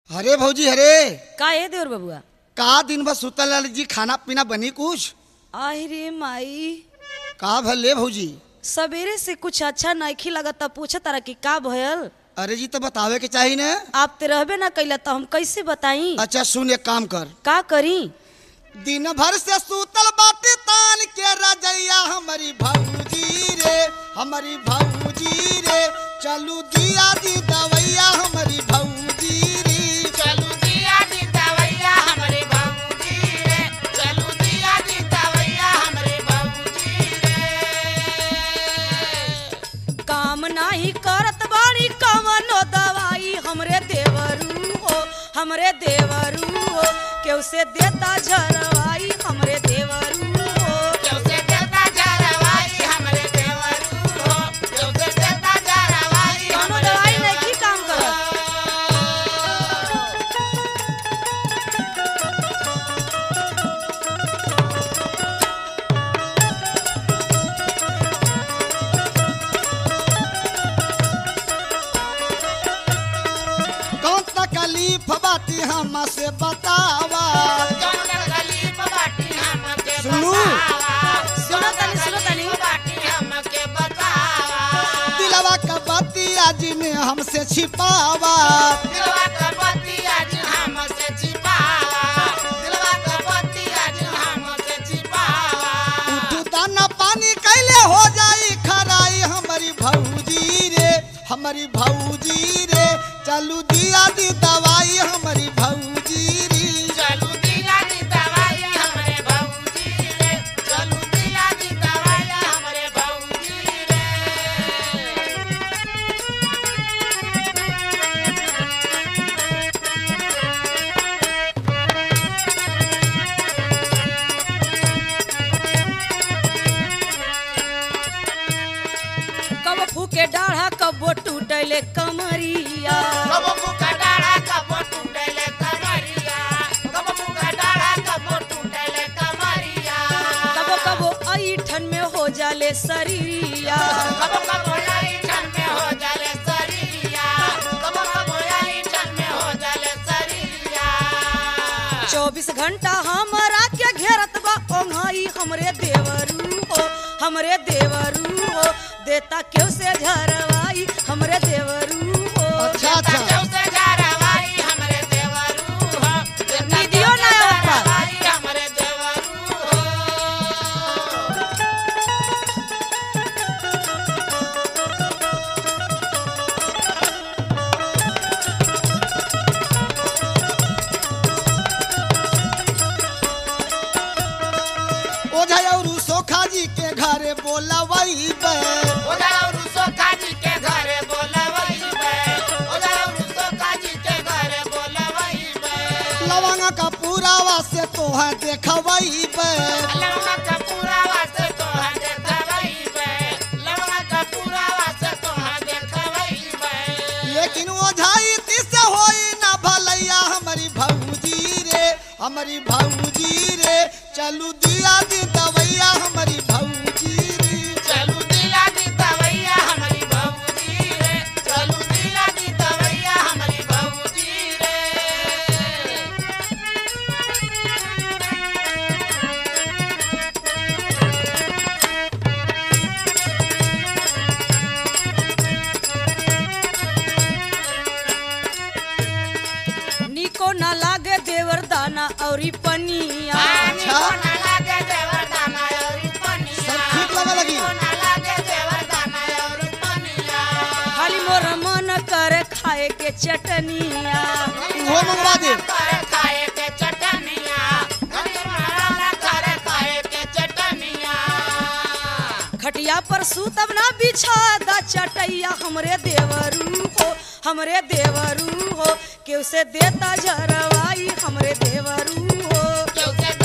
अरे भौजी अरे का है देवर बबुआ। का दिन भर सुतल रहली जी, खाना पीना बनी कुछ? अरे माई का भले भौजी? सवेरे से कुछ अच्छा नहीं लगता, पूछा तारा कि का भयल। अरे जी तो बतावे के चाहिए ना। आप ते रहबे ना कैला तो हम कैसे बताई। अच्छा सुन, एक काम कर, का करी? दिन भर से सुतल बाटे तान के रजैया हमारी भौजी रे, हमारी भौजी रे, चलू दिया दी दवैया हमारी भौजी रे, चलू दिया दी दवैया हमरे भौजी रे, चलू दिया दी दवैया हमरे भौजी रे। काम नहीं करत बाड़ी कवनो दवाई, हमरे देवरू हो, हमरे देवरू हो, केहू से देता झरवाई, हमरे देवरू हो। केहू से देता झरवाई हमरे देवरू हो, केहू से देता झरवाई कौनो दवाई नहीं की काम करत। कौन तकलीफ बाटी हमसे बतावा। कौन तकलीफ बाटी हमके सुनू। बतावा, सुनो तनी बाटी हमके बतावा, दिलवा का बतिया जी में हमसे छिपावा। दिलवा का बत्ती आज हमसे छिपावा, दिलवा का बत्ती आज हमसे छिपावा। उठता न पानी कैले हो जाई खराई हमारी भौजी रे, हमारी भौजी रे, चलू दिया दी दवाई हमारी भौजी रे। चलू दिया दी दवाई हमरे भौजी रे, चलू दिया दी दवाई हमरे भौजी रे। कब फूके डाढ़ा कबो टूटले कमरिया, कब मुका डाढ़ा कब टूटले कमरिया, कब मुका डाढ़ा कब टूटले कमरिया, कबो कबो ऐठन में हो जाले शरीरिया। कब कब आई ठन में हो जाले शरीरिया, कब कब आई ठन में हो जाले शरीरिया। 24 घंटा हमारा के घेरत बा ओंघाई, हमरे देवरू हो, हमरे देवरू हो, देता केहू से झरवाई, हमरे देवरू हो। अच्छा अच्छा, केहू से झरवाई हमरे देवरू हो, नीदियो ना आवत बा। झरवाई हमरे देवरू हो। ओझा और सोखा जी के घरे बोलवई बे। ओदाउरु सोखा जी के घरे बोलवई बे, ओदाउरु सोखा जी के घरे बोलवई बे। लवंगा का पुरावा से तोह देखवई बे। लवंगा का पुरावा से तोहा देखवई बे, लवंगा का पुरावा से तोहा देखवई बे। लेकिन ओझाई से होई ना भलैया हमारी भौजी रे, हमारी भौजी रे, चलू दिया दी दवैया हमारी भौजी रे। चलू दिला दी दवैया हमारी भौजी रे, चलू दिला दी दवैया हमारी भौजी रे। निको ना लागे देवर दाना औरी पनिया, पानी को ना लागे देवर दाना औरी पनिया, सब ठीक लगे लगी। को ना लागे देवर दाना औरी पनिया। खाली मोर मन करे खाए के चटनिया। वो मंगवा दे। करे खाए के चटनिया, गरीब मारा करे खाए के चटनिया। खटिया पर सूतब ना बिछादा चटैया, हमरे देवरू हो, हमरे देवरू हो, केहू से देता झरवाई, हमरे देवरू हो। केहू से